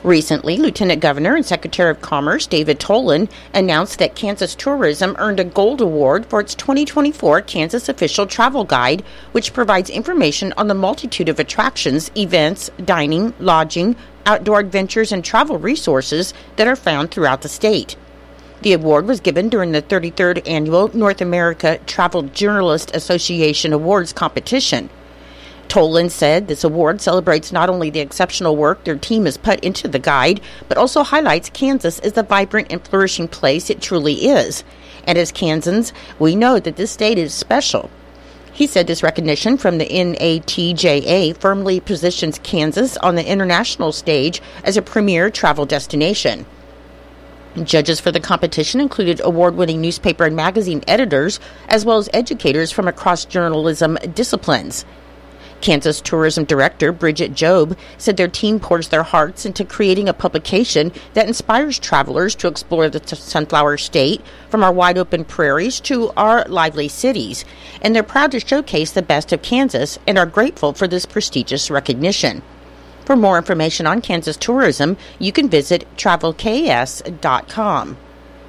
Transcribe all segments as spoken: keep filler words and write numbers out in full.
Recently, Lieutenant Governor and Secretary of Commerce David Tolan announced that Kansas Tourism earned a Gold Award for its twenty twenty-four Kansas Official Travel Guide, which provides information on the multitude of attractions, events, dining, lodging, outdoor adventures, and travel resources that are found throughout the state. The award was given during the thirty-third Annual North America Travel Journalist Association Awards competition. Tolan said this award celebrates not only the exceptional work their team has put into the guide, but also highlights Kansas as the vibrant and flourishing place it truly is. And as Kansans, we know that this state is special. He said this recognition from the N A T J A firmly positions Kansas on the international stage as a premier travel destination. Judges for the competition included award-winning newspaper and magazine editors, as well as educators from across journalism disciplines. Kansas Tourism Director Bridget Job said their team pours their hearts into creating a publication that inspires travelers to explore the Sunflower State, from our wide-open prairies to our lively cities, and they're proud to showcase the best of Kansas and are grateful for this prestigious recognition. For more information on Kansas tourism, you can visit travel k s dot com.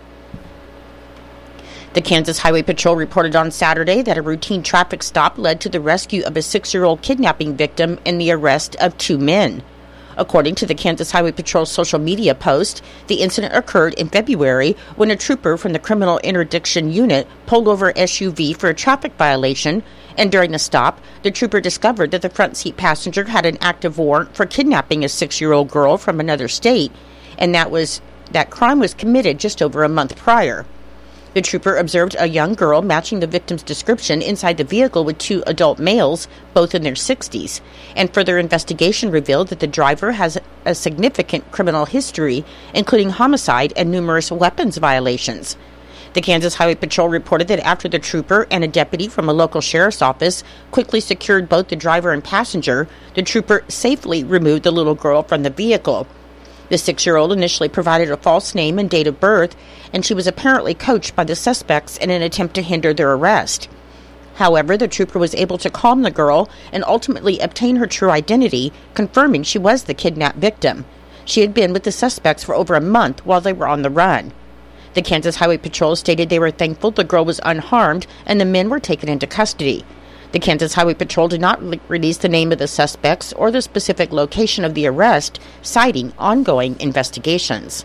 The Kansas Highway Patrol reported on Saturday that a routine traffic stop led to the rescue of a six-year-old kidnapping victim and the arrest of two men. According to the Kansas Highway Patrol's social media post, the incident occurred in February when a trooper from the Criminal Interdiction Unit pulled over an S U V for a traffic violation, and during the stop, the trooper discovered that the front seat passenger had an active warrant for kidnapping a six-year-old girl from another state, and that was that crime was committed just over a month prior. The trooper observed a young girl matching the victim's description inside the vehicle with two adult males, both in their sixties, and further investigation revealed that the driver has a significant criminal history, including homicide and numerous weapons violations. The Kansas Highway Patrol reported that after the trooper and a deputy from a local sheriff's office quickly secured both the driver and passenger, the trooper safely removed the little girl from the vehicle. The six-year-old initially provided a false name and date of birth, and she was apparently coached by the suspects in an attempt to hinder their arrest. However, the trooper was able to calm the girl and ultimately obtain her true identity, confirming she was the kidnapped victim. She had been with the suspects for over a month while they were on the run. The Kansas Highway Patrol stated they were thankful the girl was unharmed and the men were taken into custody. The Kansas Highway Patrol did not re- release the name of the suspects or the specific location of the arrest, citing ongoing investigations.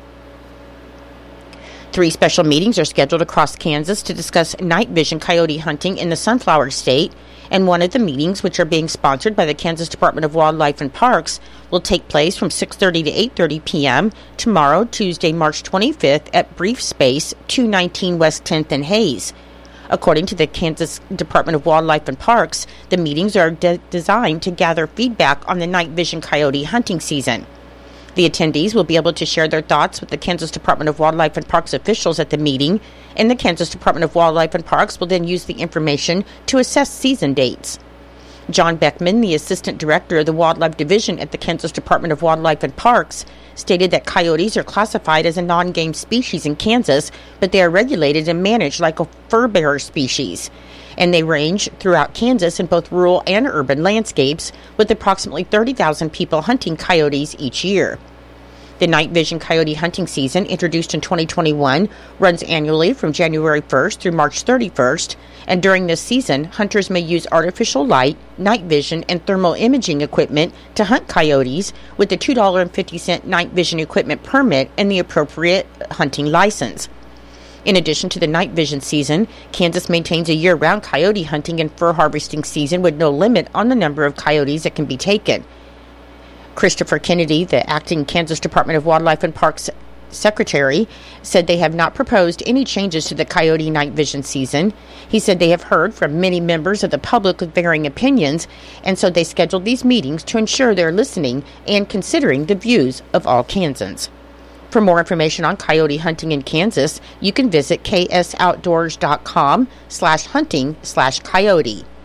Three special meetings are scheduled across Kansas to discuss night vision coyote hunting in the Sunflower State, and one of the meetings, which are being sponsored by the Kansas Department of Wildlife and Parks, will take place from six thirty to eight thirty p.m. tomorrow, Tuesday, March twenty-fifth, at Brief Space, two nineteen West tenth and Hayes. According to the Kansas Department of Wildlife and Parks, the meetings are de- designed to gather feedback on the night vision coyote hunting season. The attendees will be able to share their thoughts with the Kansas Department of Wildlife and Parks officials at the meeting, and the Kansas Department of Wildlife and Parks will then use the information to assess season dates. John Beckman, the Assistant Director of the Wildlife Division at the Kansas Department of Wildlife and Parks, stated that coyotes are classified as a non-game species in Kansas, but they are regulated and managed like a fur-bearer species, and they range throughout Kansas in both rural and urban landscapes, with approximately thirty thousand people hunting coyotes each year. The night vision coyote hunting season, introduced in twenty twenty-one, runs annually from January first through March thirty-first, and during this season, hunters may use artificial light, night vision, and thermal imaging equipment to hunt coyotes with a two dollars and fifty cents night vision equipment permit and the appropriate hunting license. In addition to the night vision season, Kansas maintains a year-round coyote hunting and fur harvesting season with no limit on the number of coyotes that can be taken. Christopher Kennedy, the acting Kansas Department of Wildlife and Parks Secretary, said they have not proposed any changes to the coyote night vision season. He said they have heard from many members of the public with varying opinions, and so they scheduled these meetings to ensure they're listening and considering the views of all Kansans. For more information on coyote hunting in Kansas, you can visit k s outdoors dot com slash hunting slash coyote.